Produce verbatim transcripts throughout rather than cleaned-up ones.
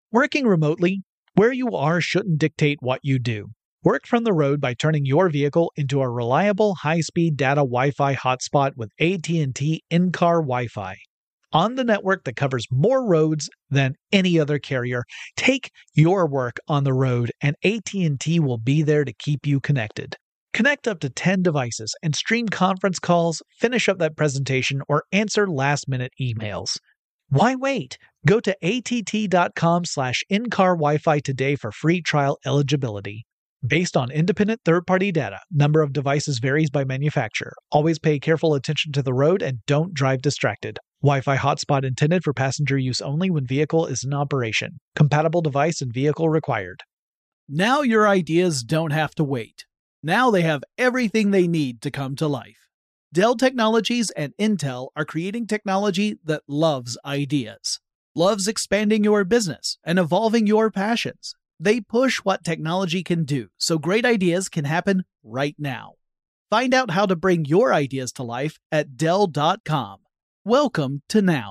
Working remotely, where you are shouldn't dictate what you do. Work from the road by turning your vehicle into a reliable high-speed data Wi-Fi hotspot with A T and T in-car Wi-Fi. On the network that covers more roads than any other carrier, take your work on the road and A T and T will be there to keep you connected. Connect up to ten devices and stream conference calls, finish up that presentation, or answer last-minute emails. Why wait? Go to att.com slash in-car Wi-Fi today for free trial eligibility. Based on independent third-party data, number of devices varies by manufacturer. Always pay careful attention to the road and don't drive distracted. Wi-Fi hotspot intended for passenger use only when vehicle is in operation. Compatible device and vehicle required. Now your ideas don't have to wait. Now they have everything they need to come to life. Dell Technologies and Intel are creating technology that loves ideas, loves expanding your business and evolving your passions. They push what technology can do so great ideas can happen right now. Find out how to bring your ideas to life at Dell dot com. Welcome to now.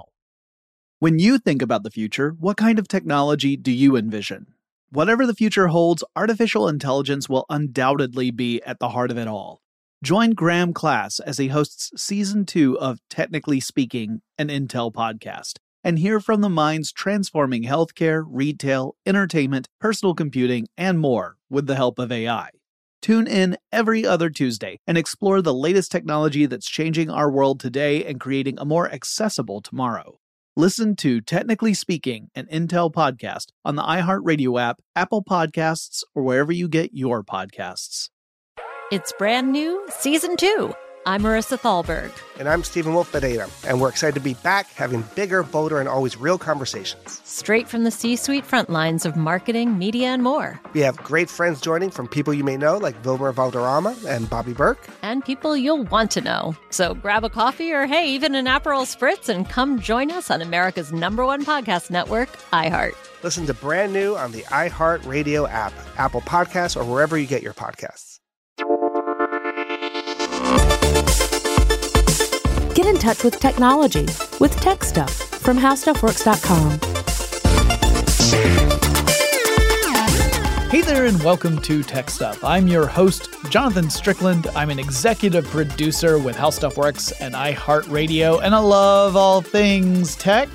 When you think about the future, what kind of technology do you envision? Whatever the future holds, artificial intelligence will undoubtedly be at the heart of it all. Join Graham Class as he hosts Season two of Technically Speaking, an Intel podcast, and hear from the minds transforming healthcare, retail, entertainment, personal computing, and more with the help of A I. Tune in every other Tuesday and explore the latest technology that's changing our world today and creating a more accessible tomorrow. Listen to Technically Speaking, an Intel podcast on the iHeartRadio app, Apple Podcasts, or wherever you get your podcasts. It's brand new, Season two. I'm Marissa Thalberg. And I'm Stephen Wolf Pereira, and we're excited to be back having bigger, bolder, and always real conversations. Straight from the C-suite front lines of marketing, media, and more. We have great friends joining from people you may know, like Wilmer Valderrama and Bobby Burke. And people you'll want to know. So grab a coffee or, hey, even an Aperol Spritz and come join us on America's number one podcast network, iHeart. Listen to Brand New on the iHeartRadio app, Apple Podcasts, or wherever you get your podcasts. Get in touch with technology with Tech Stuff from how stuff works dot com. Hey there and welcome to Tech Stuff. I'm your host, Jonathan Strickland. I'm an executive producer with How Stuff Works and iHeartRadio, and I love all things tech.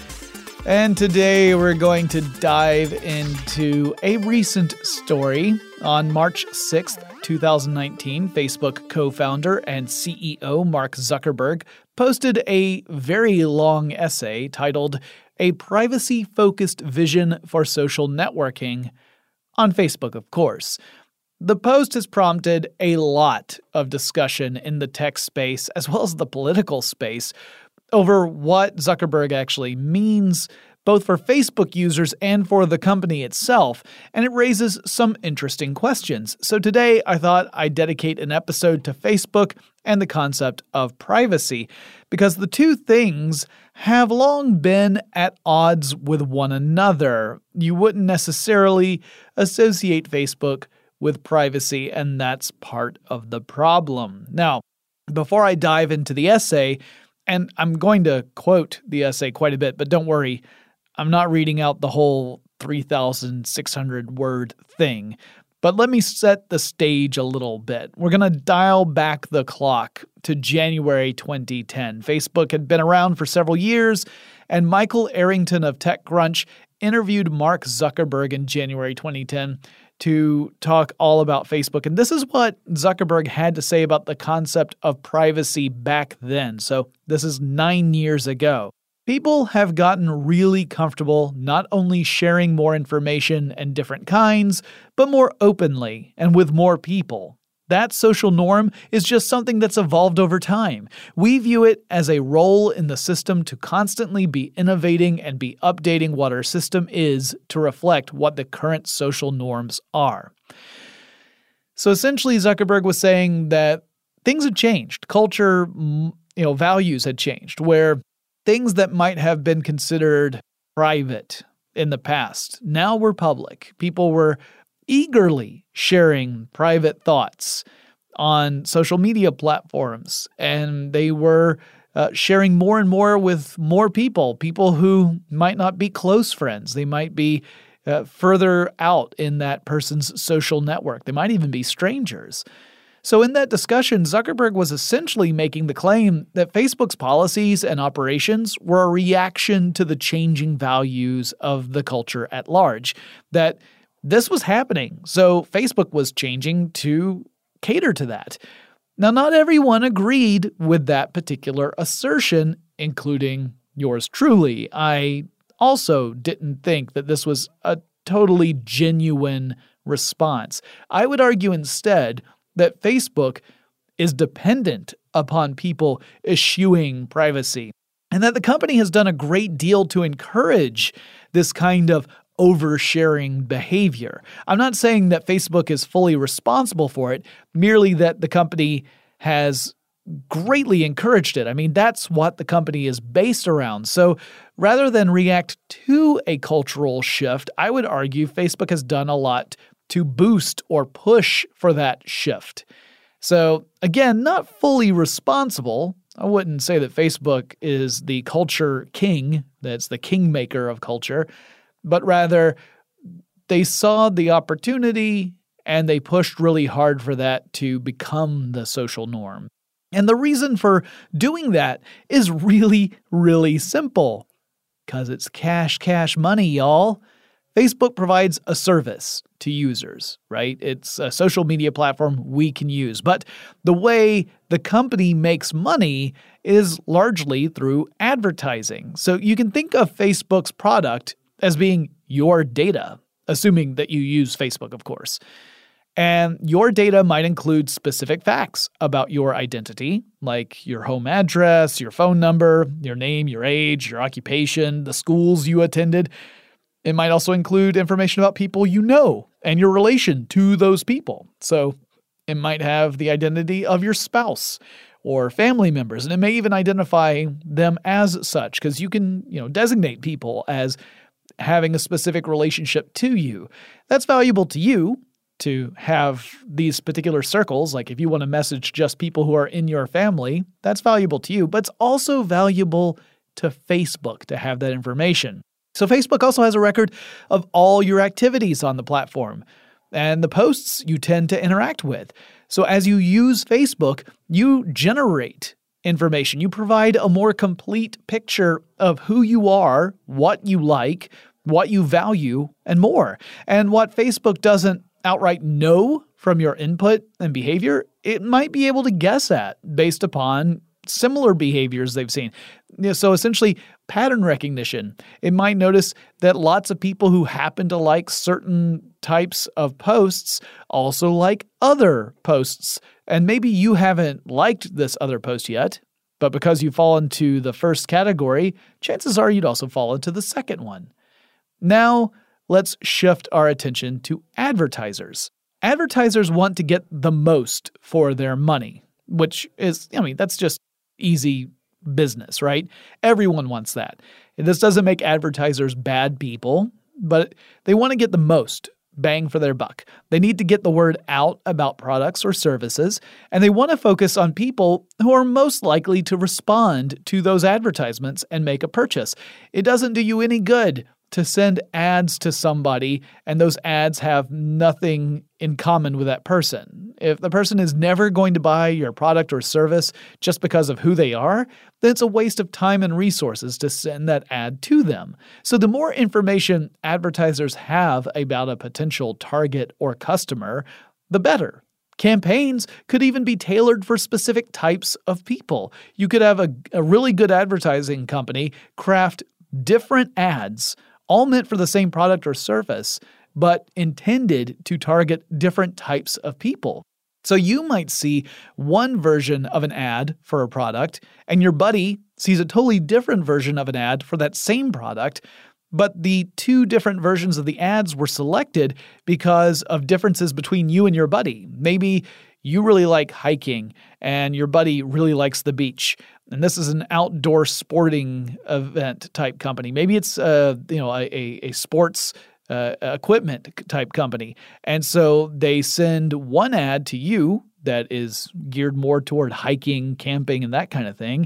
And today we're going to dive into a recent story. On March sixth, twenty nineteen, Facebook co-founder and C E O Mark Zuckerberg posted a very long essay titled A Privacy-Focused Vision for Social Networking on Facebook, of course. The post has prompted a lot of discussion in the tech space as well as the political space over what Zuckerberg actually means, both for Facebook users and for the company itself, and it raises some interesting questions. So today, I thought I'd dedicate an episode to Facebook and the concept of privacy, because the two things have long been at odds with one another. You wouldn't necessarily associate Facebook with privacy, and that's part of the problem. Now, before I dive into the essay, and I'm going to quote the essay quite a bit, but don't worry, I'm not reading out the whole three thousand six hundred word thing, but let me set the stage a little bit. We're going to dial back the clock to January twenty ten. Facebook had been around for several years, and Michael Arrington of TechCrunch interviewed Mark Zuckerberg in January twenty ten to talk all about Facebook. And this is what Zuckerberg had to say about the concept of privacy back then. So this is nine years ago. People have gotten really comfortable not only sharing more information and different kinds, but more openly and with more people. That social norm is just something that's evolved over time. We view it as a role in the system to constantly be innovating and be updating what our system is to reflect what the current social norms are. So essentially, Zuckerberg was saying that things had changed. Culture, you know, values had changed, where things that might have been considered private in the past now were public. People were eagerly sharing private thoughts on social media platforms, and they were uh, sharing more and more with more people, people who might not be close friends. They might be uh, further out in that person's social network. They might even be strangers. So in that discussion, Zuckerberg was essentially making the claim that Facebook's policies and operations were a reaction to the changing values of the culture at large, that this was happening, so Facebook was changing to cater to that. Now, not everyone agreed with that particular assertion, including yours truly. I also didn't think that this was a totally genuine response. I would argue instead that Facebook is dependent upon people eschewing privacy, and that the company has done a great deal to encourage this kind of oversharing behavior. I'm not saying that Facebook is fully responsible for it, merely that the company has greatly encouraged it. I mean, that's what the company is based around. So rather than react to a cultural shift, I would argue Facebook has done a lot to boost or push for that shift. So again, not fully responsible. I wouldn't say that Facebook is the culture king, that's the kingmaker of culture, but rather they saw the opportunity and they pushed really hard for that to become the social norm. And the reason for doing that is really, really simple. Because it's cash, cash money, y'all. Facebook provides a service to users, right? It's a social media platform we can use. But the way the company makes money is largely through advertising. So you can think of Facebook's product as being your data, assuming that you use Facebook, of course. And your data might include specific facts about your identity, like your home address, your phone number, your name, your age, your occupation, the schools you attended. It might also include information about people you know and your relation to those people. So it might have the identity of your spouse or family members, and it may even identify them as such, because you can, you know, designate people as having a specific relationship to you. That's valuable to you to have these particular circles. Like if you want to message just people who are in your family, that's valuable to you, but it's also valuable to Facebook to have that information. So Facebook also has a record of all your activities on the platform and the posts you tend to interact with. So as you use Facebook, you generate information. You provide a more complete picture of who you are, what you like, what you value, and more. And what Facebook doesn't outright know from your input and behavior, it might be able to guess at based upon similar behaviors they've seen. So essentially, pattern recognition. It might notice that lots of people who happen to like certain types of posts also like other posts. And maybe you haven't liked this other post yet, but because you fall into the first category, chances are you'd also fall into the second one. Now, let's shift our attention to advertisers. Advertisers want to get the most for their money, which is, I mean, that's just easy business, right? Everyone wants that. And this doesn't make advertisers bad people, but they want to get the most bang for their buck. They need to get the word out about products or services, and they want to focus on people who are most likely to respond to those advertisements and make a purchase. It doesn't do you any good to send ads to somebody and those ads have nothing in common with that person. If the person is never going to buy your product or service just because of who they are, then it's a waste of time and resources to send that ad to them. So the more information advertisers have about a potential target or customer, the better. Campaigns could even be tailored for specific types of people. You could have a, a really good advertising company craft different ads all meant for the same product or service, but intended to target different types of people. So you might see one version of an ad for a product, and your buddy sees a totally different version of an ad for that same product, but the two different versions of the ads were selected because of differences between you and your buddy. Maybe you really like hiking, and your buddy really likes the beach. And this is an outdoor sporting event type company. Maybe it's uh, you know a, a sports uh, equipment type company. And so they send one ad to you that is geared more toward hiking, camping, and that kind of thing.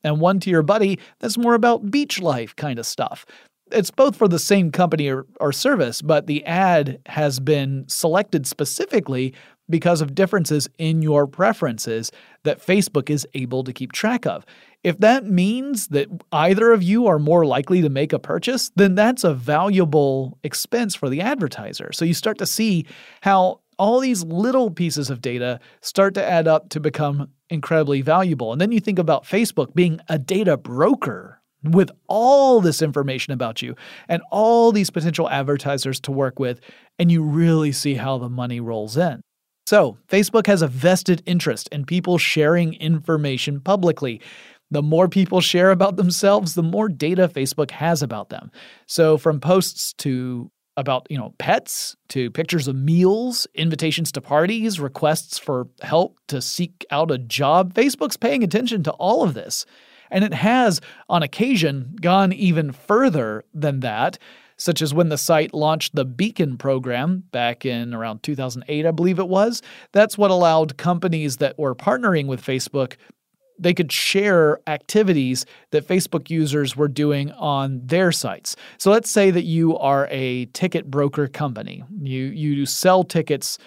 and one to your buddy that's more about beach life kind of stuff. It's both for the same company or, or service, but the ad has been selected specifically because of differences in your preferences that Facebook is able to keep track of. If that means that either of you are more likely to make a purchase, then that's a valuable expense for the advertiser. So you start to see how all these little pieces of data start to add up to become incredibly valuable. And then you think about Facebook being a data broker with all this information about you and all these potential advertisers to work with, and you really see how the money rolls in. So Facebook has a vested interest in people sharing information publicly. The more people share about themselves, the more data Facebook has about them. So from posts to about, you know, pets, to pictures of meals, invitations to parties, requests for help to seek out a job, Facebook's paying attention to all of this. And it has, on occasion, gone even further than that, such as when the site launched the Beacon program back in around two thousand eight, I believe it was. That's what allowed companies that were partnering with Facebook, they could share activities that Facebook users were doing on their sites. So let's say that you are a ticket broker company. You, you sell tickets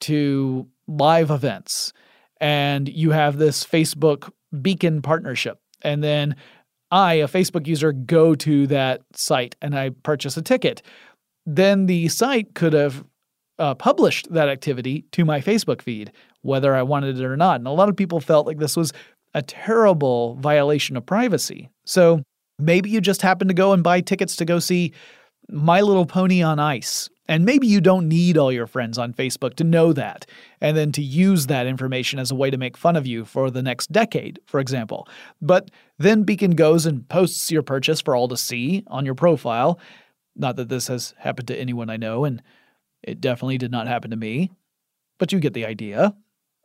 to live events, and you have this Facebook Beacon partnership. And then I, a Facebook user, go to that site and I purchase a ticket. Then the site could have uh, published that activity to my Facebook feed, whether I wanted it or not. And a lot of people felt like this was a terrible violation of privacy. So maybe you just happen to go and buy tickets to go see My Little Pony on Ice. And maybe you don't need all your friends on Facebook to know that, and then to use that information as a way to make fun of you for the next decade, for example. But then Beacon goes and posts your purchase for all to see on your profile. Not that this has happened to anyone I know, and it definitely did not happen to me, but you get the idea.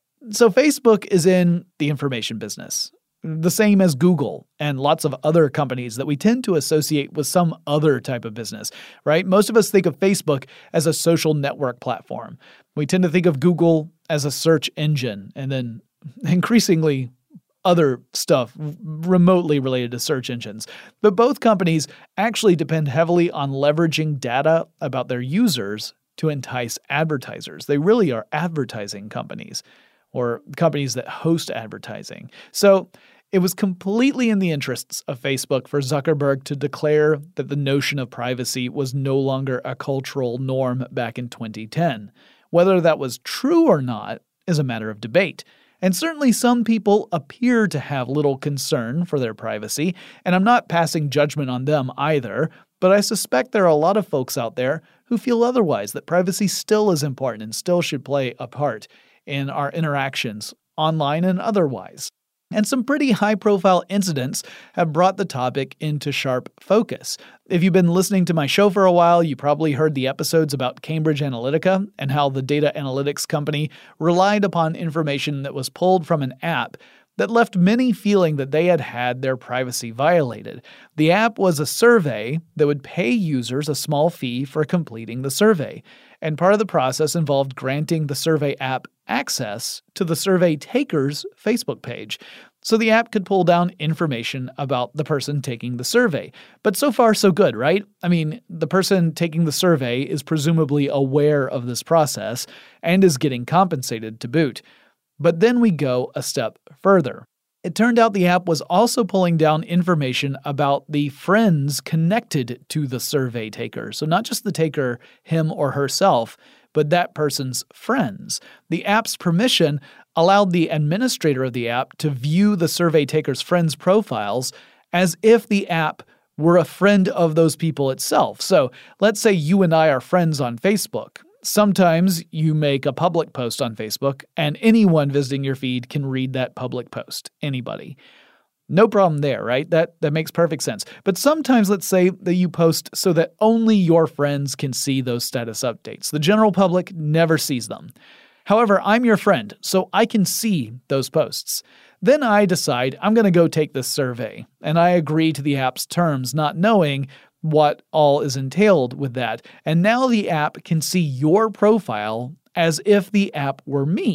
So Facebook is in the information business, the same as Google and lots of other companies that we tend to associate with some other type of business, right? Most of us think of Facebook as a social network platform. We tend to think of Google as a search engine, and then increasingly other stuff remotely related to search engines. But both companies actually depend heavily on leveraging data about their users to entice advertisers. They really are advertising companies, or companies that host advertising. So it was completely in the interests of Facebook for Zuckerberg to declare that the notion of privacy was no longer a cultural norm back in twenty ten. Whether that was true or not is a matter of debate. And certainly some people appear to have little concern for their privacy, and I'm not passing judgment on them either, but I suspect there are a lot of folks out there who feel otherwise, that privacy still is important and still should play a part in our interactions, online and otherwise. And some pretty high-profile incidents have brought the topic into sharp focus. If you've been listening to my show for a while, you probably heard the episodes about Cambridge Analytica and how the data analytics company relied upon information that was pulled from an app that left many feeling that they had had their privacy violated. The app was a survey that would pay users a small fee for completing the survey, and part of the process involved granting the survey app access to the survey taker's Facebook page, so the app could pull down information about the person taking the survey. But so far, so good, right? I mean, the person taking the survey is presumably aware of this process and is getting compensated to boot. But then we go a step further. It turned out the app was also pulling down information about the friends connected to the survey taker. So not just the taker, him or herself, but that person's friends. The app's permission allowed the administrator of the app to view the survey taker's friends' profiles as if the app were a friend of those people itself. So let's say you and I are friends on Facebook. Sometimes you make a public post on Facebook, and anyone visiting your feed can read that public post. Anybody. No problem there, right? That that makes perfect sense. But sometimes let's say that you post so that only your friends can see those status updates. The general public never sees them. However, I'm your friend, so I can see those posts. Then I decide I'm going to go take this survey, and I agree to the app's terms, not knowing what all is entailed with that. And now the app can see your profile as if the app were me,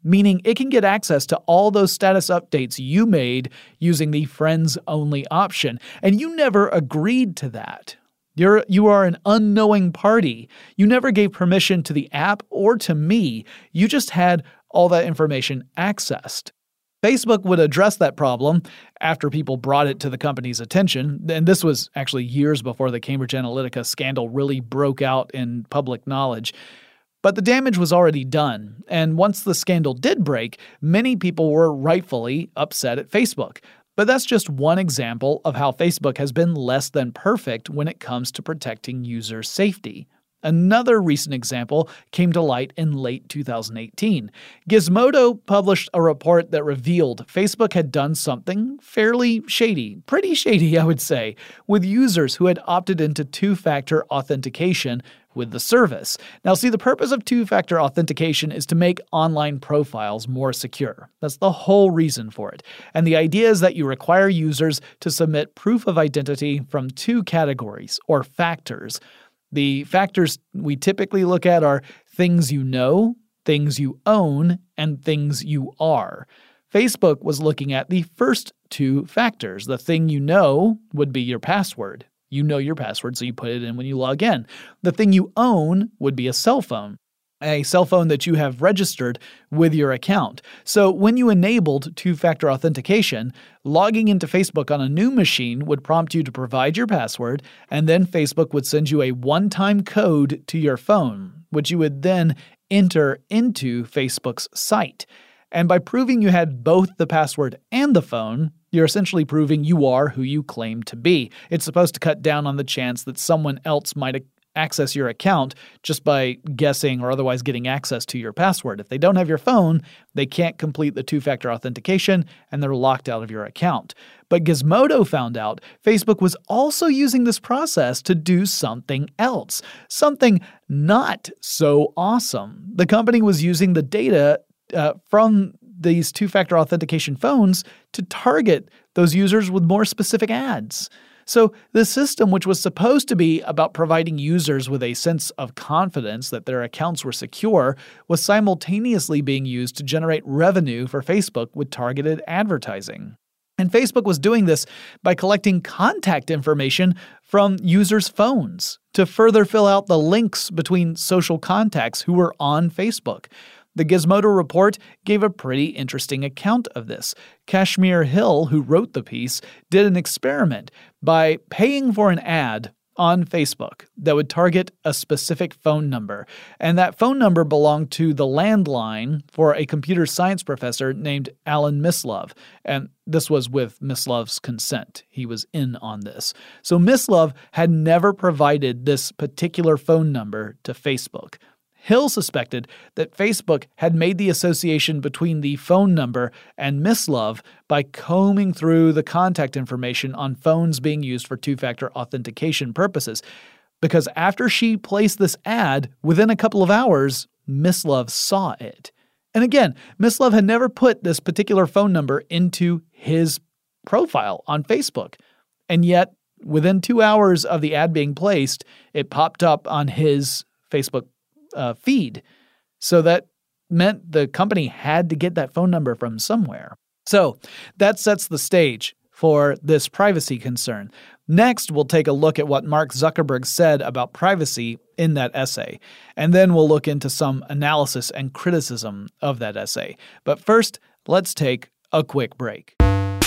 meaning it can get access to all those status updates you made using the friends-only option, and you never agreed to that. You're, you are an unknowing party. You never gave permission to the app or to me. You just had all that information accessed. Facebook would address that problem after people brought it to the company's attention, and this was actually years before the Cambridge Analytica scandal really broke out in public knowledge. But the damage was already done, and once the scandal did break, many people were rightfully upset at Facebook. But that's just one example of how Facebook has been less than perfect when it comes to protecting user safety. Another recent example came to light in late two thousand eighteen. Gizmodo published a report that revealed Facebook had done something fairly shady, pretty shady, I would say, with users who had opted into two-factor authentication with the service. Now, see, the purpose of two-factor authentication is to make online profiles more secure. That's the whole reason for it. And the idea is that you require users to submit proof of identity from two categories, or factors. The factors we typically look at are things you know, things you own, and things you are. Facebook was looking at the first two factors. The thing you know would be your password. You know your password, so you put it in when you log in. The thing you own would be a cell phone, a cell phone that you have registered with your account. So when you enabled two-factor authentication, logging into Facebook on a new machine would prompt you to provide your password, and then Facebook would send you a one-time code to your phone, which you would then enter into Facebook's site. And by proving you had both the password and the phone, you're essentially proving you are who you claim to be. It's supposed to cut down on the chance that someone else might access your account just by guessing or otherwise getting access to your password. If they don't have your phone, they can't complete the two-factor authentication and they're locked out of your account. But Gizmodo found out Facebook was also using this process to do something else, something not so awesome. The company was using the data uh, from these two-factor authentication phones to target those users with more specific ads. So the system, which was supposed to be about providing users with a sense of confidence that their accounts were secure, was simultaneously being used to generate revenue for Facebook with targeted advertising. And Facebook was doing this by collecting contact information from users' phones to further fill out the links between social contacts who were on Facebook. The Gizmodo report gave a pretty interesting account of this. Kashmir Hill, who wrote the piece, did an experiment by paying for an ad on Facebook that would target a specific phone number. And that phone number belonged to the landline for a computer science professor named Alan Mislove. And this was with Mislove's consent. He was in on this. So Mislove had never provided this particular phone number to Facebook. Hill suspected that Facebook had made the association between the phone number and Mislove by combing through the contact information on phones being used for two-factor authentication purposes. Because after she placed this ad, within a couple of hours, Mislove saw it. And again, Mislove had never put this particular phone number into his profile on Facebook. And yet, within two hours of the ad being placed, it popped up on his Facebook Uh, feed. So that meant the company had to get that phone number from somewhere. So that sets the stage for this privacy concern. Next, we'll take a look at what Mark Zuckerberg said about privacy in that essay. And then we'll look into some analysis and criticism of that essay. But first, let's take a quick break.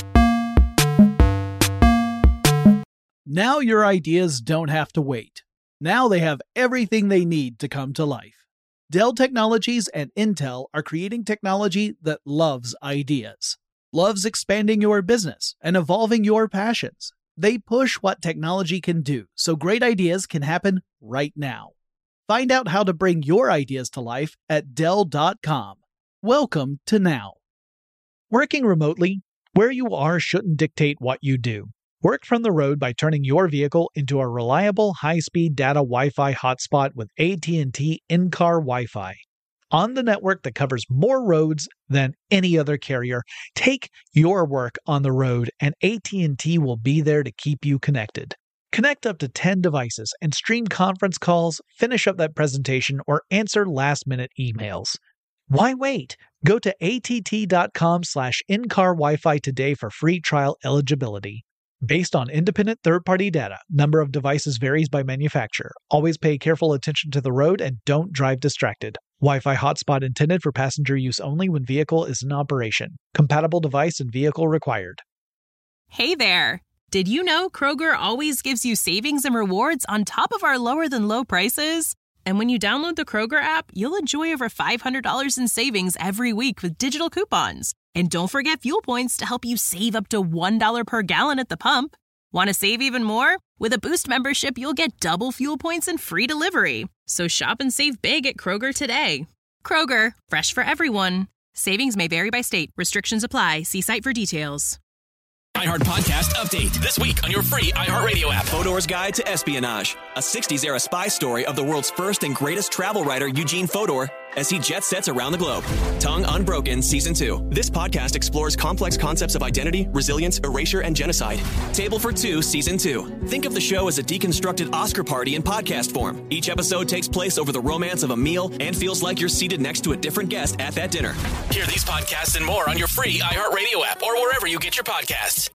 Now your ideas don't have to wait. Now they have everything they need to come to life. Dell Technologies and Intel are creating technology that loves ideas, loves expanding your business and evolving your passions. They push what technology can do so great ideas can happen right now. Find out how to bring your ideas to life at Dell dot com. Welcome to now. Working remotely, where you are shouldn't dictate what you do. Work from the road by turning your vehicle into a reliable high-speed data Wi-Fi hotspot with A T and T in-car Wi-Fi. On the network that covers more roads than any other carrier, take your work on the road and A T and T will be there to keep you connected. Connect up to ten devices and stream conference calls, finish up that presentation, or answer last-minute emails. Why wait? Go to att.com slash in-car Wi-Fi today for free trial eligibility. Based on independent third-party data, number of devices varies by manufacturer. Always pay careful attention to the road and don't drive distracted. Wi-Fi hotspot intended for passenger use only when vehicle is in operation. Compatible device and vehicle required. Hey there! Did you know Kroger always gives you savings and rewards on top of our lower-than-low prices? And when you download the Kroger app, you'll enjoy over five hundred dollars in savings every week with digital coupons. And don't forget fuel points to help you save up to one dollar per gallon at the pump. Want to save even more? With a Boost membership, you'll get double fuel points and free delivery. So shop and save big at Kroger today. Kroger, fresh for everyone. Savings may vary by state. Restrictions apply. See site for details. iHeart Podcast Update. This week on your free iHeartRadio app. Fodor's Guide to Espionage. A sixties-era spy story of the world's first and greatest travel writer, Eugene Fodor, as he jet sets around the globe. Tongue Unbroken Season two. This podcast explores complex concepts of identity, resilience, erasure, and genocide. Table for Two Season two. Think of the show as a deconstructed Oscar party in podcast form. Each episode takes place over the romance of a meal and feels like you're seated next to a different guest at that dinner. Hear these podcasts and more on your free iHeartRadio app or wherever you get your podcasts.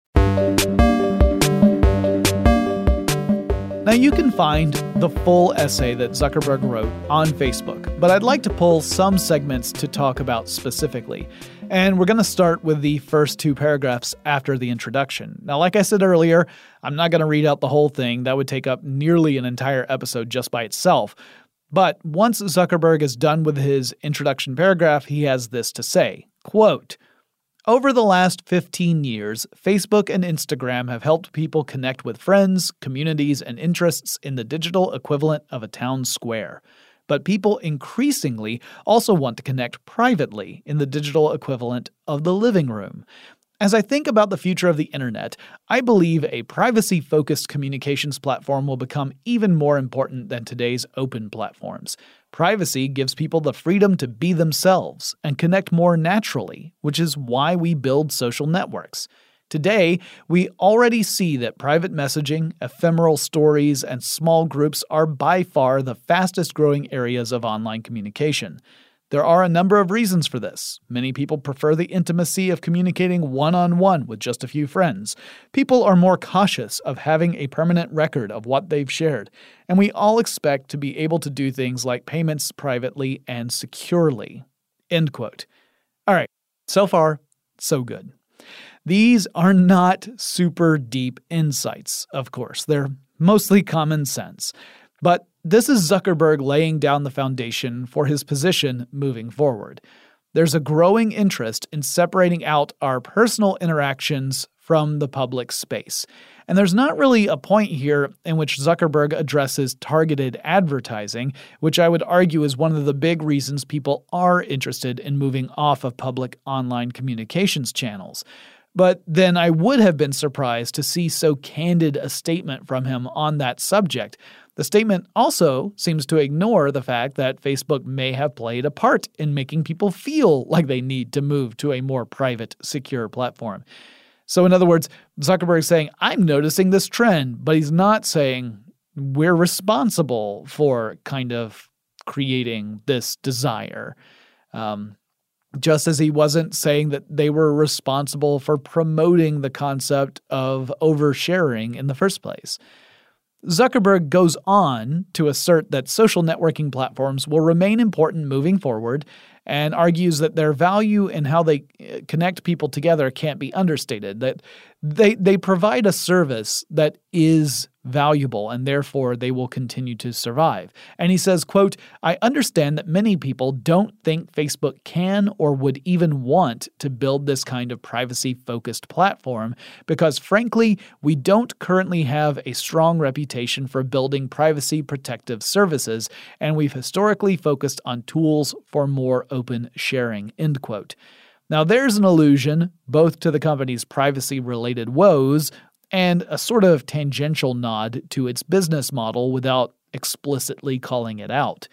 Now, you can find the full essay that Zuckerberg wrote on Facebook, but I'd like to pull some segments to talk about specifically. And we're going to start with the first two paragraphs after the introduction. Now, like I said earlier, I'm not going to read out the whole thing. That would take up nearly an entire episode just by itself. But once Zuckerberg is done with his introduction paragraph, he has this to say, quote, "Over the last fifteen years, Facebook and Instagram have helped people connect with friends, communities, and interests in the digital equivalent of a town square. But people increasingly also want to connect privately in the digital equivalent of the living room. As I think about the future of the internet, I believe a privacy-focused communications platform will become even more important than today's open platforms. Privacy gives people the freedom to be themselves and connect more naturally, which is why we build social networks. Today, we already see that private messaging, ephemeral stories, and small groups are by far the fastest-growing areas of online communication. There are a number of reasons for this. Many people prefer the intimacy of communicating one-on-one with just a few friends. People are more cautious of having a permanent record of what they've shared. And we all expect to be able to do things like payments privately and securely." End quote. All right, so far, so good. These are not super deep insights, of course. They're mostly common sense. But this is Zuckerberg laying down the foundation for his position moving forward. There's a growing interest in separating out our personal interactions from the public space. And there's not really a point here in which Zuckerberg addresses targeted advertising, which I would argue is one of the big reasons people are interested in moving off of public online communications channels. But then I would have been surprised to see so candid a statement from him on that subject. The statement also seems to ignore the fact that Facebook may have played a part in making people feel like they need to move to a more private, secure platform. So in other words, Zuckerberg's saying, I'm noticing this trend, but he's not saying we're responsible for kind of creating this desire. Um, just as he wasn't saying that they were responsible for promoting the concept of oversharing in the first place. Zuckerberg goes on to assert that social networking platforms will remain important moving forward and argues that their value in how they connect people together can't be understated, that they they provide a service that is valuable and therefore they will continue to survive. And he says, quote, "I understand that many people don't think Facebook can or would even want to build this kind of privacy-focused platform because, frankly, we don't currently have a strong reputation for building privacy-protective services, and we've historically focused on tools for more open sharing," end quote. Now, there's an allusion both to the company's privacy-related woes and a sort of tangential nod to its business model without explicitly calling it out.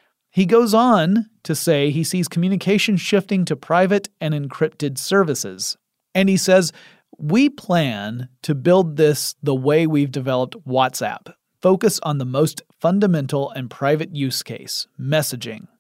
He goes on to say he sees communication shifting to private and encrypted services. And he says, "We plan to build this the way we've developed WhatsApp. Focus on the most fundamental and private use case, messaging.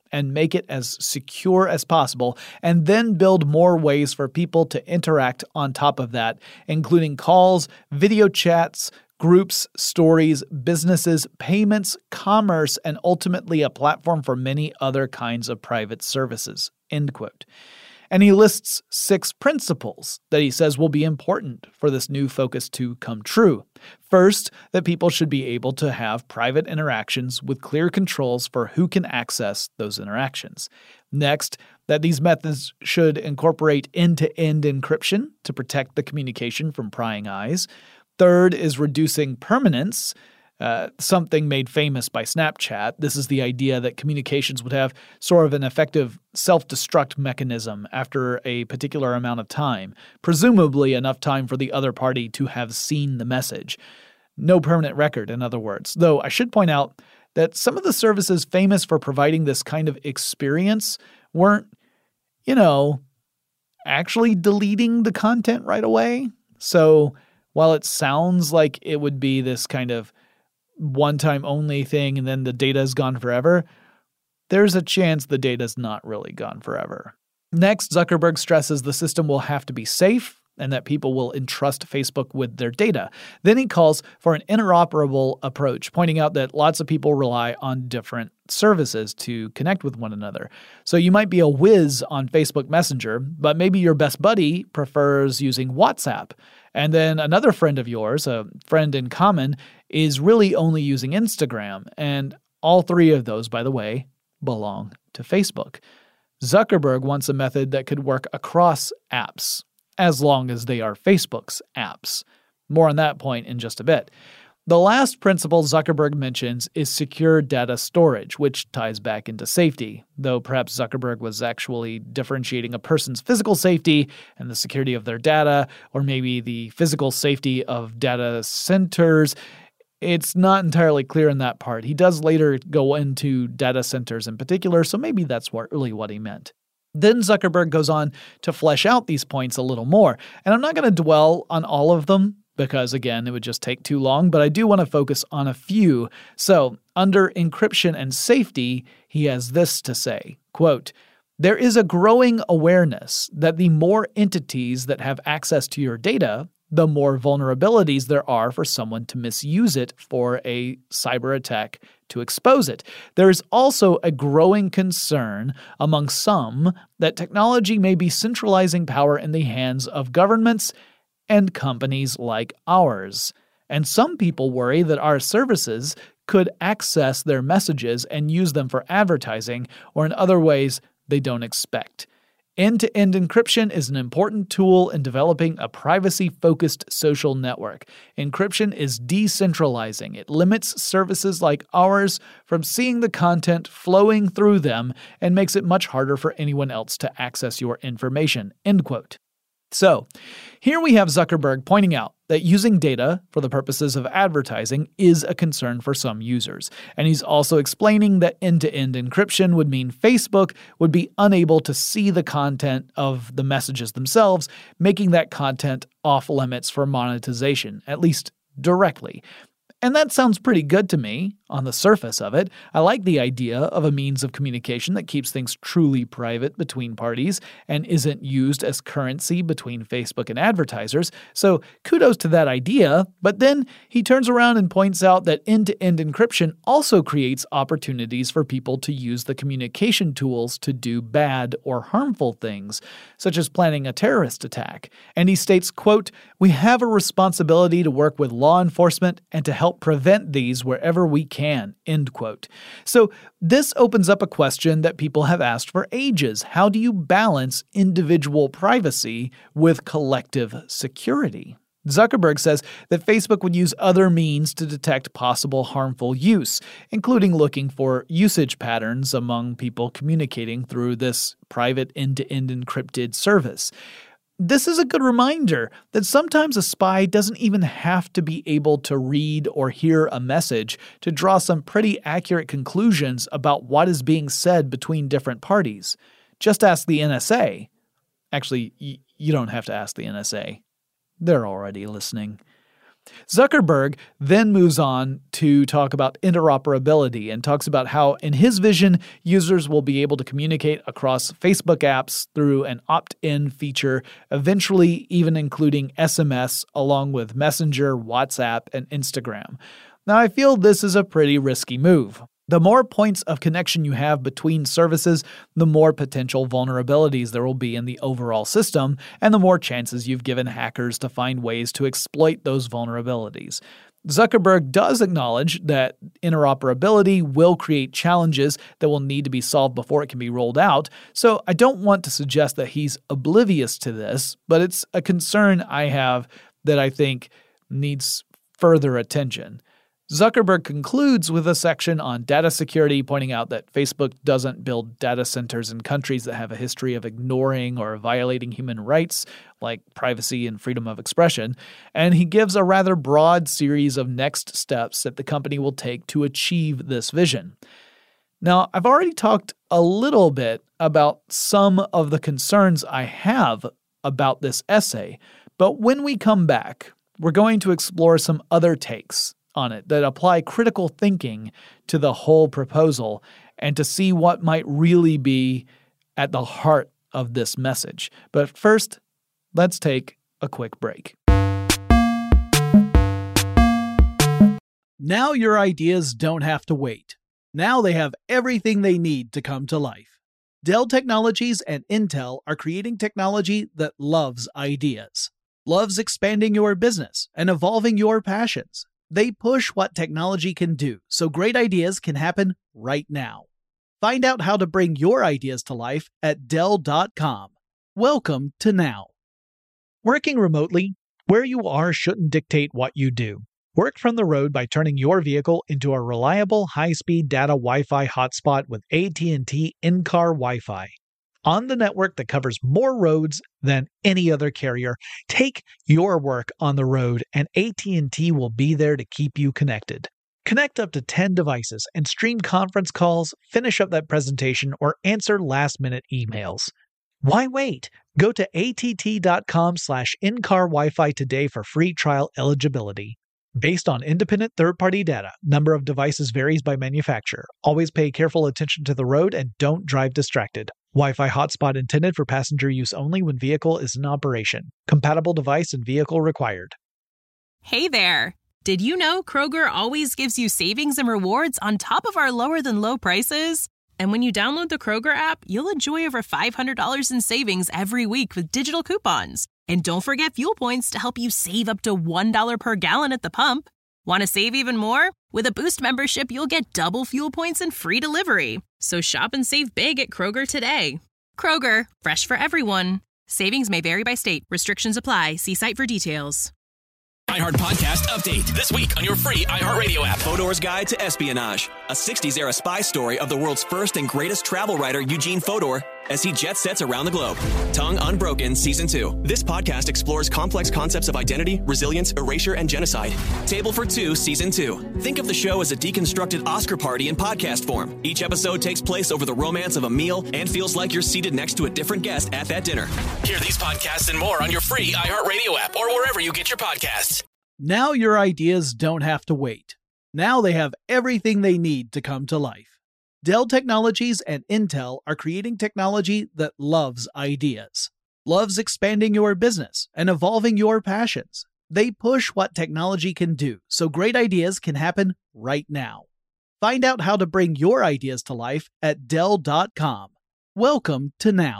and make it as secure as possible, and then build more ways for people to interact on top of that, including calls, video chats, groups, stories, businesses, payments, commerce, and ultimately a platform for many other kinds of private services." End quote. And he lists six principles that he says will be important for this new focus to come true. First, that people should be able to have private interactions with clear controls for who can access those interactions. Next, that these methods should incorporate end-to-end encryption to protect the communication from prying eyes. Third is reducing permanence, uh, something made famous by Snapchat. This is the idea that communications would have sort of an effective self-destruct mechanism after a particular amount of time, presumably enough time for the other party to have seen the message. No permanent record, in other words. Though I should point out that some of the services famous for providing this kind of experience weren't, you know, actually deleting the content right away. So while it sounds like it would be this kind of one-time only thing and then the data is gone forever, there's a chance the data's not really gone forever. Next, Zuckerberg stresses the system will have to be safe and that people will entrust Facebook with their data. Then he calls for an interoperable approach, pointing out that lots of people rely on different services to connect with one another. So you might be a whiz on Facebook Messenger, but maybe your best buddy prefers using WhatsApp. And then another friend of yours, a friend in common, is really only using Instagram. And all three of those, by the way, belong to Facebook. Zuckerberg wants a method that could work across apps, as long as they are Facebook's apps. More on that point in just a bit. The last principle Zuckerberg mentions is secure data storage, which ties back into safety, though perhaps Zuckerberg was actually differentiating a person's physical safety and the security of their data, or maybe the physical safety of data centers. It's not entirely clear in that part. He does later go into data centers in particular, so maybe that's what, really what he meant. Then Zuckerberg goes on to flesh out these points a little more, and I'm not going to dwell on all of them, because, again, it would just take too long, but I do want to focus on a few. So, under encryption and safety, he has this to say, quote, "There is a growing awareness that the more entities that have access to your data, the more vulnerabilities there are for someone to misuse it for a cyber attack to expose it. There is also a growing concern among some that technology may be centralizing power in the hands of governments and companies like ours. And some people worry that our services could access their messages and use them for advertising or in other ways they don't expect. End-to-end encryption is an important tool in developing a privacy-focused social network. Encryption is decentralizing. It limits services like ours from seeing the content flowing through them and makes it much harder for anyone else to access your information." End quote. So, here we have Zuckerberg pointing out that using data for the purposes of advertising is a concern for some users. And he's also explaining that end-to-end encryption would mean Facebook would be unable to see the content of the messages themselves, making that content off limits for monetization, at least directly. And that sounds pretty good to me on the surface of it. I like the idea of a means of communication that keeps things truly private between parties and isn't used as currency between Facebook and advertisers. So kudos to that idea. But then he turns around and points out that end-to-end encryption also creates opportunities for people to use the communication tools to do bad or harmful things, such as planning a terrorist attack. And he states, quote, "We have a responsibility to work with law enforcement and to help prevent these wherever we can," end quote. So this opens up a question that people have asked for ages. How do you balance individual privacy with collective security? Zuckerberg says that Facebook would use other means to detect possible harmful use, including looking for usage patterns among people communicating through this private end-to-end encrypted service. This is a good reminder that sometimes a spy doesn't even have to be able to read or hear a message to draw some pretty accurate conclusions about what is being said between different parties. Just ask the N S A. Actually, y- you don't have to ask the N S A. They're already listening. Zuckerberg then moves on to talk about interoperability and talks about how, in his vision, users will be able to communicate across Facebook apps through an opt-in feature, eventually even including S M S along with Messenger, WhatsApp, and Instagram. Now, I feel this is a pretty risky move. The more points of connection you have between services, the more potential vulnerabilities there will be in the overall system, and the more chances you've given hackers to find ways to exploit those vulnerabilities. Zuckerberg does acknowledge that interoperability will create challenges that will need to be solved before it can be rolled out, so I don't want to suggest that he's oblivious to this, but it's a concern I have that I think needs further attention. Zuckerberg concludes with a section on data security, pointing out that Facebook doesn't build data centers in countries that have a history of ignoring or violating human rights, like privacy and freedom of expression, and he gives a rather broad series of next steps that the company will take to achieve this vision. Now, I've already talked a little bit about some of the concerns I have about this essay, but when we come back, we're going to explore some other takes on it that apply critical thinking to the whole proposal and to see what might really be at the heart of this message. But first, let's take a quick break. Now your ideas don't have to wait. Now they have everything they need to come to life. Dell Technologies and Intel are creating technology that loves ideas, loves expanding your business and evolving your passions. They push what technology can do, so great ideas can happen right now. Find out how to bring your ideas to life at Dell dot com. Welcome to Now. Working remotely, where you are shouldn't dictate what you do. Work from the road by turning your vehicle into a reliable, high-speed data Wi-Fi hotspot with A T and T in-car Wi-Fi. On the network that covers more roads than any other carrier, take your work on the road and A T and T will be there to keep you connected. Connect up to ten devices and stream conference calls, finish up that presentation, or answer last-minute emails. Why wait? Go to A T T dot com slash in-car Wi-Fi today for free trial eligibility. Based on independent third-party data, number of devices varies by manufacturer. Always pay careful attention to the road and don't drive distracted. Wi-Fi hotspot intended for passenger use only when vehicle is in operation. Compatible device and vehicle required. Hey there! Did you know Kroger always gives you savings and rewards on top of our lower than low prices? And when you download the Kroger app, you'll enjoy over five hundred dollars in savings every week with digital coupons. And don't forget fuel points to help you save up to one dollar per gallon at the pump. Want to save even more? With a Boost membership, you'll get double fuel points and free delivery. So shop and save big at Kroger today. Kroger, fresh for everyone. Savings may vary by state. Restrictions apply. See site for details. iHeart Podcast Update. This week on your free iHeartRadio app. Fodor's Guide to Espionage. A sixties-era spy story of the world's first and greatest travel writer, Eugene Fodor, as he jet sets around the globe. Tongue Unbroken Season two. This podcast explores complex concepts of identity, resilience, erasure, and genocide. Table for Two Season two. Think of the show as a deconstructed Oscar party in podcast form. Each episode takes place over the romance of a meal and feels like you're seated next to a different guest at that dinner. Hear these podcasts and more on your free iHeartRadio app or wherever you get your podcasts. Now your ideas don't have to wait. Now they have everything they need to come to life. Dell Technologies and Intel are creating technology that loves ideas, loves expanding your business and evolving your passions. They push what technology can do, so great ideas can happen right now. Find out how to bring your ideas to life at Dell dot com. Welcome to Now.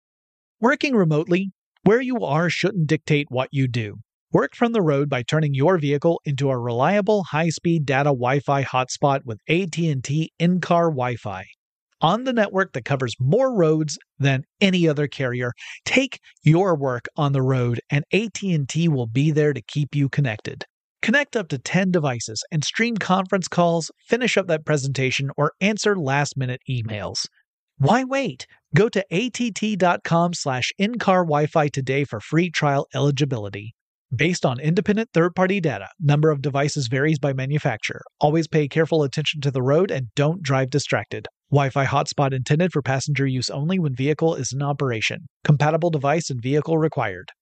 Working remotely, where you are shouldn't dictate what you do. Work from the road by turning your vehicle into a reliable, high-speed data Wi-Fi hotspot with A T and T in-car Wi-Fi. On the network that covers more roads than any other carrier, take your work on the road and A T and T will be there to keep you connected. Connect up to ten devices and stream conference calls, finish up that presentation, or answer last-minute emails. Why wait? Go to A T T dot com slash in-car Wi-Fi today for free trial eligibility. Based on independent third-party data, number of devices varies by manufacturer. Always pay careful attention to the road and don't drive distracted. Wi-Fi hotspot intended for passenger use only when vehicle is in operation. Compatible device and vehicle required.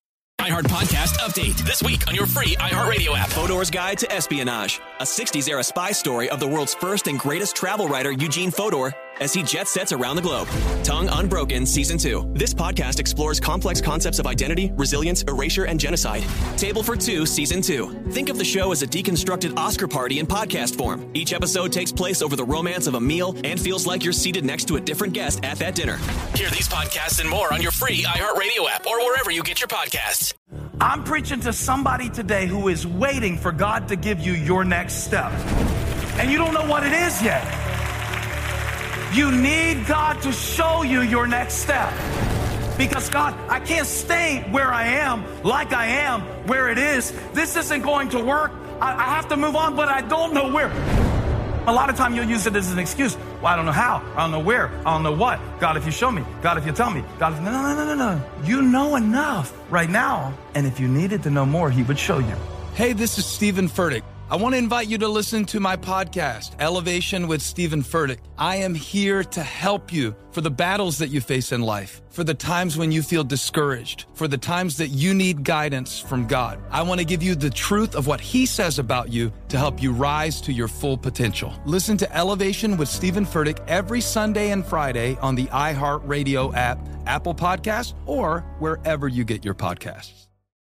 iHeart Podcast Update. This week on your free iHeartRadio app. Fodor's Guide to Espionage. A sixties-era spy story of the world's first and greatest travel writer, Eugene Fodor, as he jet sets around the globe. Tongue Unbroken Season two. This podcast explores complex concepts of identity, resilience, erasure, and genocide. Table for Two Season two. Think of the show as a deconstructed Oscar party in podcast form. Each episode takes place over the romance of a meal and feels like you're seated next to a different guest at that dinner. Hear these podcasts and more on your free iHeartRadio app or wherever you get your podcasts. I'm preaching to somebody today who is waiting for God to give you your next step. And you don't know what it is yet. You need God to show you your next step. Because God, I can't stay where I am, like I am, where it is. This isn't going to work. I, I have to move on, but I don't know where. A lot of time you'll use it as an excuse. Well, I don't know how. I don't know where. I don't know what. God, if you show me. God, if you tell me. God, if... No, no, no, no, no. You know enough right now. And if you needed to know more, he would show you. Hey, this is Stephen Furtick. I want to invite you to listen to my podcast, Elevation with Stephen Furtick. I am here to help you for the battles that you face in life, for the times when you feel discouraged, for the times that you need guidance from God. I want to give you the truth of what he says about you to help you rise to your full potential. Listen to Elevation with Stephen Furtick every Sunday and Friday on the iHeartRadio app, Apple Podcasts, or wherever you get your podcasts.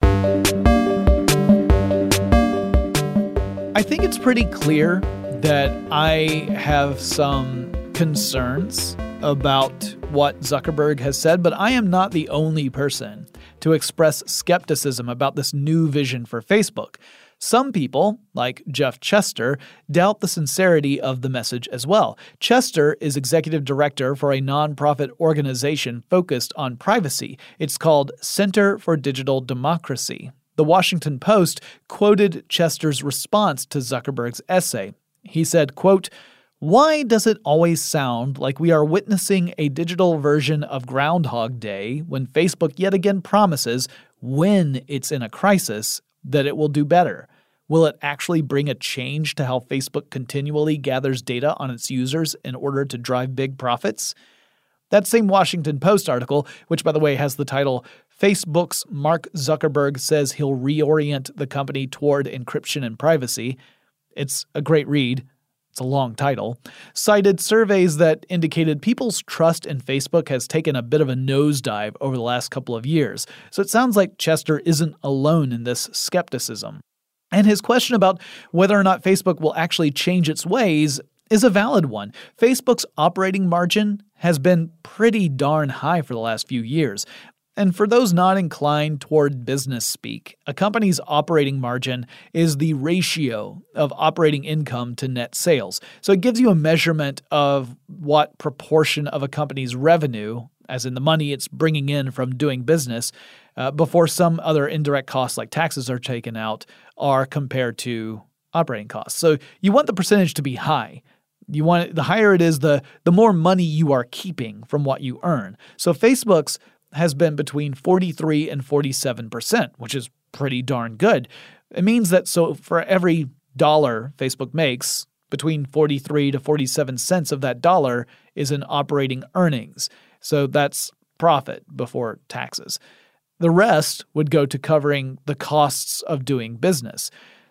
I think it's pretty clear that I have some concerns about what Zuckerberg has said, but I am not the only person to express skepticism about this new vision for Facebook. Some people, like Jeff Chester, doubt the sincerity of the message as well. Chester is executive director for a nonprofit organization focused on privacy. It's called Center for Digital Democracy. The Washington Post quoted Chester's response to Zuckerberg's essay. He said, quote, "Why does it always sound like we are witnessing a digital version of Groundhog Day when Facebook yet again promises, when it's in a crisis, that it will do better? Will it actually bring a change to how Facebook continually gathers data on its users in order to drive big profits?" That same Washington Post article, which by the way has the title, "Facebook's Mark Zuckerberg Says He'll Reorient the Company Toward Encryption and Privacy," it's a great read, it's a long title, cited surveys that indicated people's trust in Facebook has taken a bit of a nosedive over the last couple of years. So it sounds like Chester isn't alone in this skepticism. And his question about whether or not Facebook will actually change its ways is a valid one. Facebook's operating margin has been pretty darn high for the last few years. And for those not inclined toward business speak, a company's operating margin is the ratio of operating income to net sales. So it gives you a measurement of what proportion of a company's revenue, as in the money it's bringing in from doing business, uh, before some other indirect costs like taxes are taken out, are compared to operating costs. So you want the percentage to be high. You want it, the higher it is, the the more money you are keeping from what you earn. So Facebook's has been between forty-three and forty-seven percent, which is pretty darn good. It means that so for every dollar Facebook makes, between forty-three to forty-seven cents of that dollar is in operating earnings. So that's profit before taxes. The rest would go to covering the costs of doing business.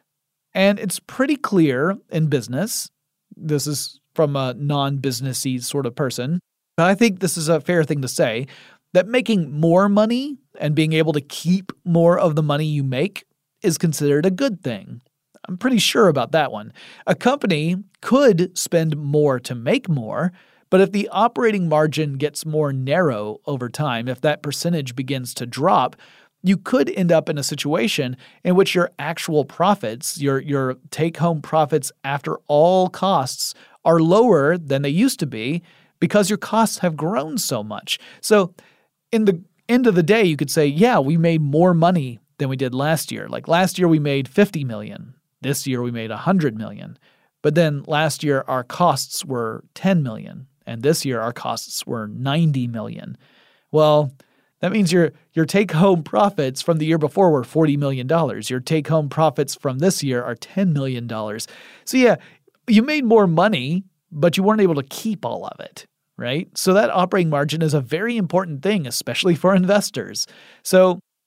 And it's pretty clear in business, this is from a non-businessy sort of person, but I think this is a fair thing to say, that making more money and being able to keep more of the money you make is considered a good thing. I'm pretty sure about that one. A company could spend more to make more, but if the operating margin gets more narrow over time, if that percentage begins to drop, you could end up in a situation in which your actual profits, your, your take-home profits after all costs, are lower than they used to be because your costs have grown so much. So in the end of the day, you could say, yeah, we made more money than we did last year. Like last year we made fifty million dollars. This year we made one hundred million dollars. But then last year our costs were ten million dollars. And this year our costs were ninety million dollars. Well, that means your your take-home profits from the year before were forty million dollars. Your take-home profits from this year are ten million dollars. So yeah, you made more money, but you weren't able to keep all of it, right? So that operating margin is a very important thing, especially for investors. So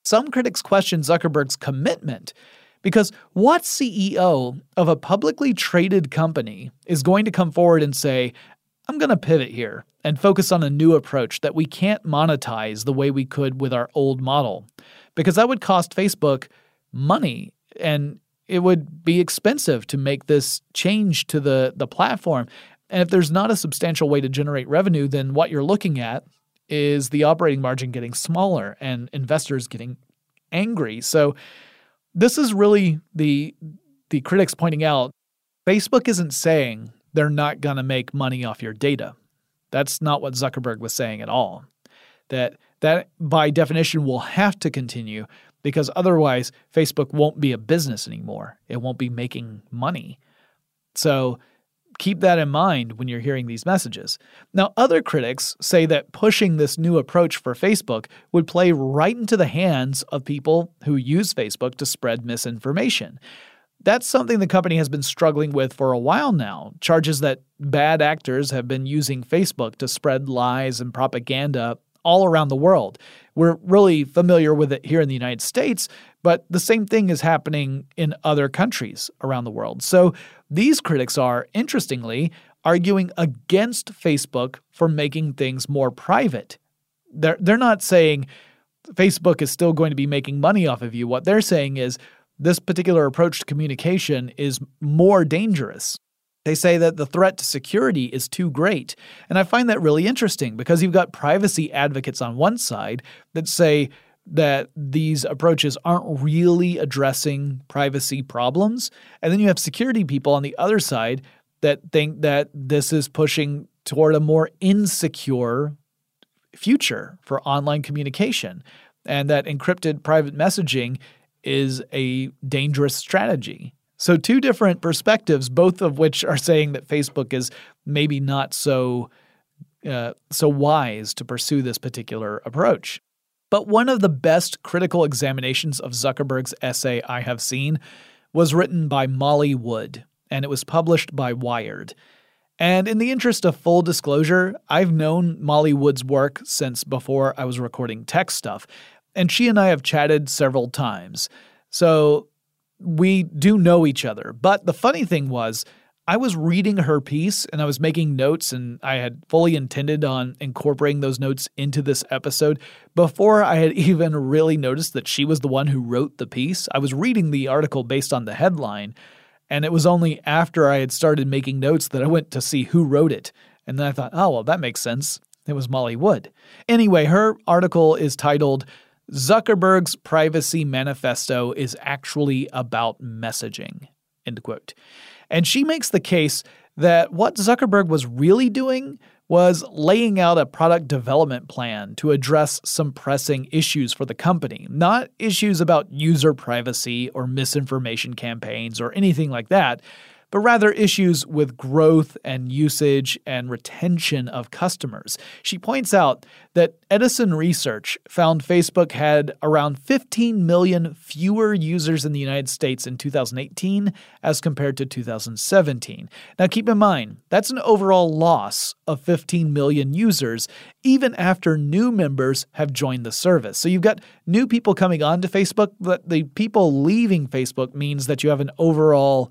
Some critics question Zuckerberg's commitment because what C E O of a publicly traded company is going to come forward and say, I'm going to pivot here and focus on a new approach that we can't monetize the way we could with our old model? Because that would cost Facebook money, and it would be expensive to make this change to the, the platform. And if there's not a substantial way to generate revenue, then what you're looking at is the operating margin getting smaller and investors getting angry. So this is really the the critics pointing out, Facebook isn't saying they're not going to make money off your data. That's not what Zuckerberg was saying at all. That that by definition will have to continue because otherwise Facebook won't be a business anymore. It won't be making money. So keep that in mind when you're hearing these messages. Now, other critics say that pushing this new approach for Facebook would play right into the hands of people who use Facebook to spread misinformation. That's something the company has been struggling with for a while now, charges that bad actors have been using Facebook to spread lies and propaganda all around the world. We're really familiar with it here in the United States, but the same thing is happening in other countries around the world. So these critics are, interestingly, arguing against Facebook for making things more private. They're, they're not saying Facebook is still going to be making money off of you. What they're saying is this particular approach to communication is more dangerous. They say that the threat to security is too great. And I find that really interesting because you've got privacy advocates on one side that say that these approaches aren't really addressing privacy problems. And then you have security people on the other side that think that this is pushing toward a more insecure future for online communication and that encrypted private messaging is a dangerous strategy. So two different perspectives, both of which are saying that Facebook is maybe not so uh, so wise to pursue this particular approach. But one of the best critical examinations of Zuckerberg's essay I have seen was written by Molly Wood, and it was published by Wired. And in the interest of full disclosure, I've known Molly Wood's work since before I was recording Tech Stuff, and she and I have chatted several times. So we do know each other. But the funny thing was, I was reading her piece and I was making notes, and I had fully intended on incorporating those notes into this episode before I had even really noticed that she was the one who wrote the piece. I was reading the article based on the headline, and it was only after I had started making notes that I went to see who wrote it. And then I thought, oh, well, that makes sense. It was Molly Wood. Anyway, her article is titled, Zuckerberg's Privacy Manifesto is Actually About Messaging, end quote. And she makes the case that what Zuckerberg was really doing was laying out a product development plan to address some pressing issues for the company, not issues about user privacy or misinformation campaigns or anything like that, but rather issues with growth and usage and retention of customers. She points out that Edison Research found Facebook had around fifteen million fewer users in the United States in two thousand eighteen as compared to two thousand seventeen. Now keep in mind, that's an overall loss of fifteen million users, even after new members have joined the service. So you've got new people coming onto Facebook, but the people leaving Facebook means that you have an overall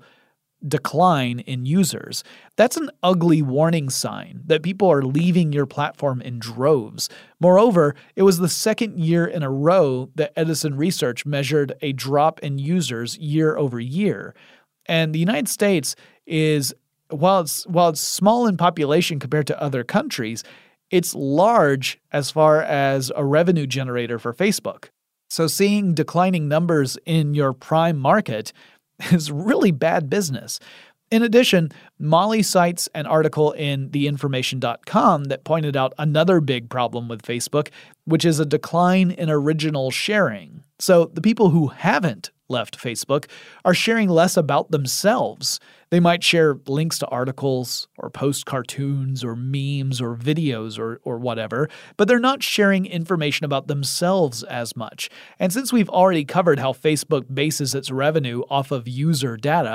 decline in users. That's an ugly warning sign that people are leaving your platform in droves. Moreover, it was the second year in a row that Edison Research measured a drop in users year over year. And the United States is, while it's, while it's small in population compared to other countries, it's large as far as a revenue generator for Facebook. So seeing declining numbers in your prime market is really bad business. In addition, Molly cites an article in the information dot com that pointed out another big problem with Facebook, which is a decline in original sharing. So the people who haven't left Facebook are sharing less about themselves. They might share links to articles or post cartoons or memes or videos or, or whatever, but they're not sharing information about themselves as much. And since we've already covered how Facebook bases its revenue off of user data,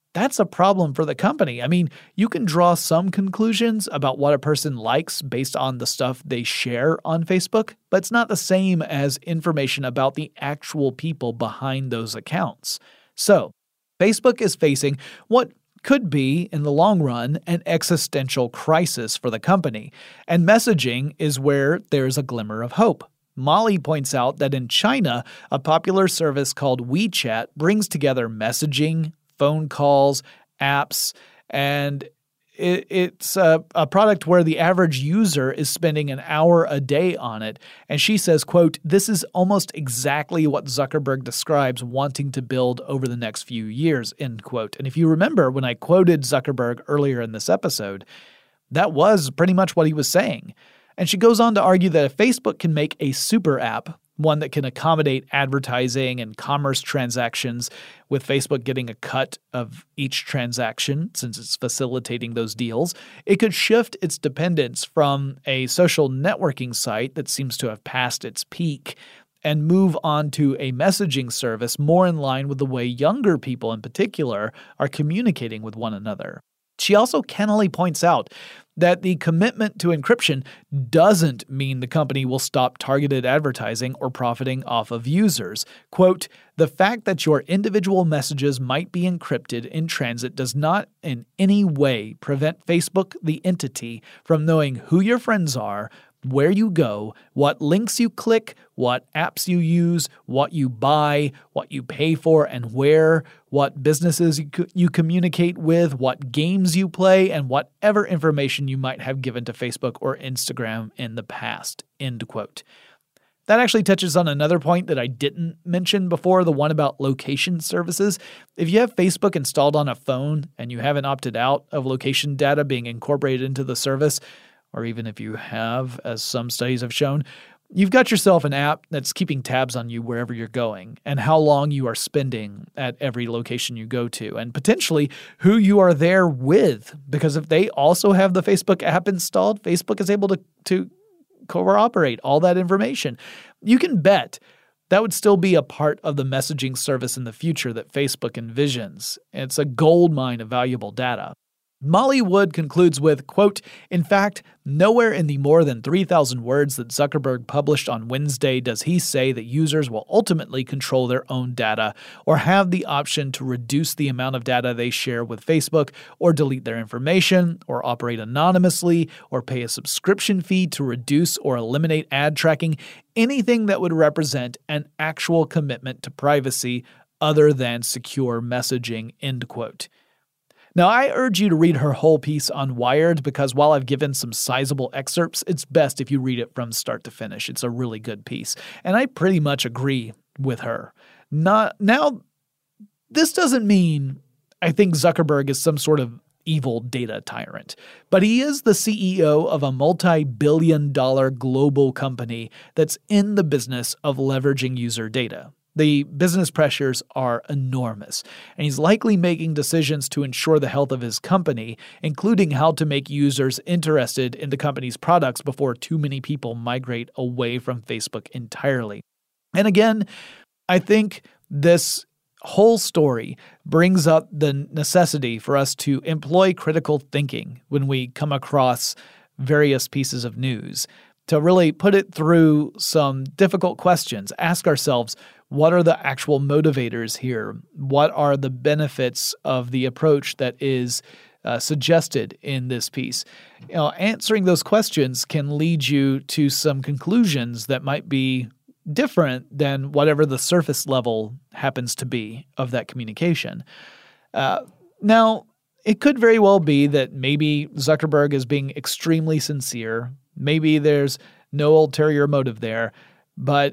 that's a problem for the company. I mean, you can draw some conclusions about what a person likes based on the stuff they share on Facebook, but it's not the same as information about the actual people behind those accounts. So, Facebook is facing what could be, in the long run, an existential crisis for the company, and messaging is where there's a glimmer of hope. Molly points out that in China, a popular service called WeChat brings together messaging, phone calls, apps, and it, it's a, a product where the average user is spending an hour a day on it. And she says, quote, "This is almost exactly what Zuckerberg describes wanting to build over the next few years," end quote. And if you remember when I quoted Zuckerberg earlier in this episode, that was pretty much what he was saying. And she goes on to argue that if Facebook can make a super app, one that can accommodate advertising and commerce transactions, with Facebook getting a cut of each transaction since it's facilitating those deals, it could shift its dependence from a social networking site that seems to have passed its peak and move on to a messaging service more in line with the way younger people in particular are communicating with one another. She also cannily points out that the commitment to encryption doesn't mean the company will stop targeted advertising or profiting off of users. Quote, "The fact that your individual messages might be encrypted in transit does not in any way prevent Facebook, the entity, from knowing who your friends are, where you go, what links you click, what apps you use, what you buy, what you pay for and where, what businesses you, co- you communicate with, what games you play, and whatever information you might have given to Facebook or Instagram in the past," end quote. That actually touches on another point that I didn't mention before, the one about location services. If you have Facebook installed on a phone and you haven't opted out of location data being incorporated into the service, or even if you have, as some studies have shown, you've got yourself an app that's keeping tabs on you wherever you're going and how long you are spending at every location you go to, and potentially who you are there with. Because if they also have the Facebook app installed, Facebook is able to, to corroborate all that information. You can bet that would still be a part of the messaging service in the future that Facebook envisions. It's a goldmine of valuable data. Molly Wood concludes with, quote, "In fact, nowhere in the more than three thousand words that Zuckerberg published on Wednesday does he say that users will ultimately control their own data or have the option to reduce the amount of data they share with Facebook or delete their information or operate anonymously or pay a subscription fee to reduce or eliminate ad tracking, anything that would represent an actual commitment to privacy other than secure messaging," end quote. Now, I urge you to read her whole piece on Wired because while I've given some sizable excerpts, it's best if you read it from start to finish. It's a really good piece. And I pretty much agree with her. Not, now, this doesn't mean I think Zuckerberg is some sort of evil data tyrant, but he is the C E O of a multi-billion dollar global company that's in the business of leveraging user data. The business pressures are enormous, and he's likely making decisions to ensure the health of his company, including how to make users interested in the company's products before too many people migrate away from Facebook entirely. And again, I think this whole story brings up the necessity for us to employ critical thinking when we come across various pieces of news, to really put it through some difficult questions, ask ourselves, what are the actual motivators here? What are the benefits of the approach that is uh, suggested in this piece? You know, answering those questions can lead you to some conclusions that might be different than whatever the surface level happens to be of that communication. Uh, now, it could very well be that maybe Zuckerberg is being extremely sincere. Maybe there's no ulterior motive there, but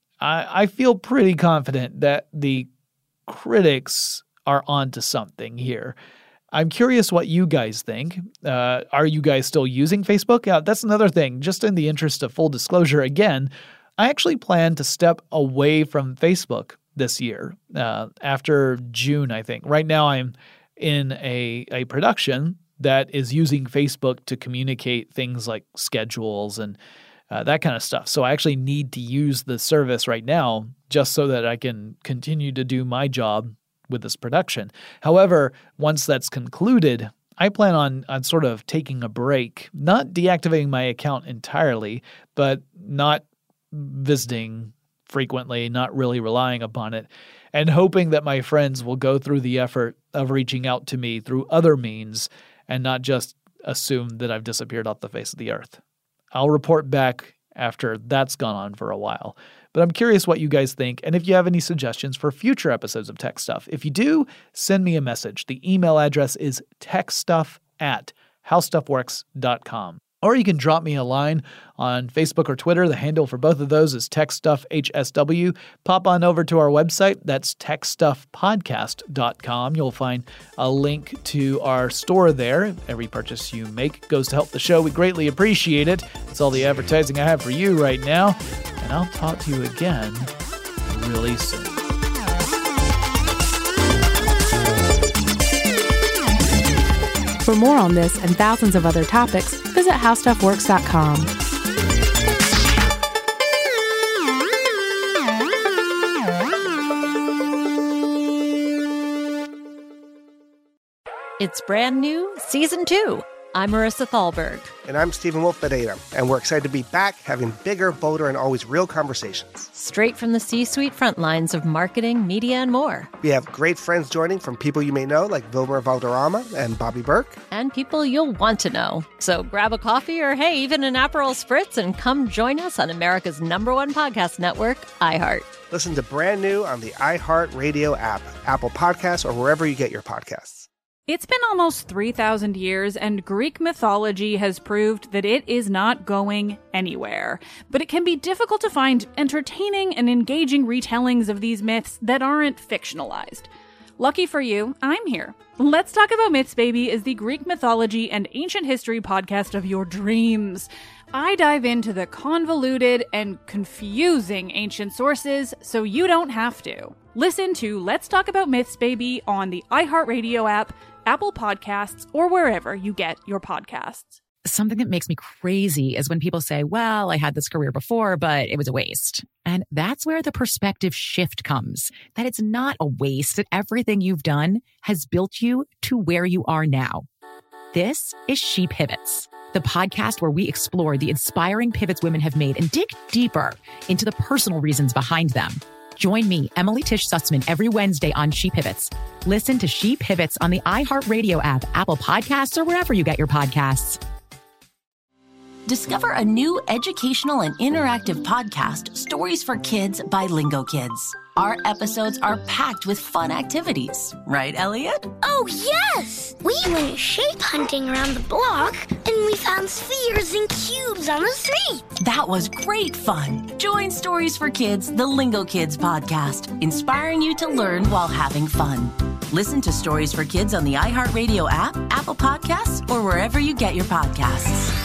I, I feel pretty confident that the critics are onto something here. I'm curious what you guys think. Uh, are you guys still using Facebook? Yeah, that's another thing. Just in the interest of full disclosure, again, I actually plan to step away from Facebook this year uh, after June, I think. Right now, I'm in a, a production that is using Facebook to communicate things like schedules and uh, that kind of stuff. So I actually need to use the service right now just so that I can continue to do my job with this production. However, once that's concluded, I plan on, on sort of taking a break, not deactivating my account entirely, but not visiting frequently, not really relying upon it, and hoping that my friends will go through the effort of reaching out to me through other means and not just assume that I've disappeared off the face of the earth. I'll report back after that's gone on for a while. But I'm curious what you guys think, and if you have any suggestions for future episodes of Tech Stuff. If you do, send me a message. The email address is techstuff at howstuffworks dot com. Or you can drop me a line on Facebook or Twitter. The handle for both of those is TechStuffHSW. Pop on over to our website. That's tech stuff podcast dot com. You'll find a link to our store there. Every purchase you make goes to help the show. We greatly appreciate it. That's all the advertising I have for you right now. And I'll talk to you again really soon. For more on this and thousands of other topics, visit how stuff works dot com. It's brand new, season two. I'm Marissa Thalberg. And I'm Stephen Wolf-Bedeta, and we're excited to be back having bigger, bolder, and always real conversations. Straight from the C-suite front lines of marketing, media, and more. We have great friends joining from people you may know, like Vilmer Valderrama and Bobby Burke. And people you'll want to know. So grab a coffee or, hey, even an Aperol Spritz and come join us on America's number one podcast network, iHeart. Listen to brand new on the iHeart Radio app, Apple Podcasts, or wherever you get your podcasts. It's been almost three thousand years, and Greek mythology has proved that it is not going anywhere. But it can be difficult to find entertaining and engaging retellings of these myths that aren't fictionalized. Lucky for you, I'm here. Let's Talk About Myths, Baby is the Greek mythology and ancient history podcast of your dreams. I dive into the convoluted and confusing ancient sources so you don't have to. Listen to Let's Talk About Myths, Baby on the iHeartRadio app, Apple Podcasts, or wherever you get your podcasts. Something that makes me crazy is when people say, well, I had this career before, but it was a waste. And that's where the perspective shift comes, that it's not a waste, that everything you've done has built you to where you are now. This is She Pivots, the podcast where we explore the inspiring pivots women have made and dig deeper into the personal reasons behind them. Join me, Emily Tish Sussman, every Wednesday on She Pivots. Listen to She Pivots on the iHeartRadio app, Apple Podcasts, or wherever you get your podcasts. Discover a new educational and interactive podcast, Stories for Kids by Lingo Kids. Our episodes are packed with fun activities. Right, Elliot? Oh, yes! We went shape hunting around the block, and we found spheres and cubes on the street. That was great fun. Join Stories for Kids, the Lingo Kids podcast, inspiring you to learn while having fun. Listen to Stories for Kids on the iHeartRadio app, Apple Podcasts, or wherever you get your podcasts.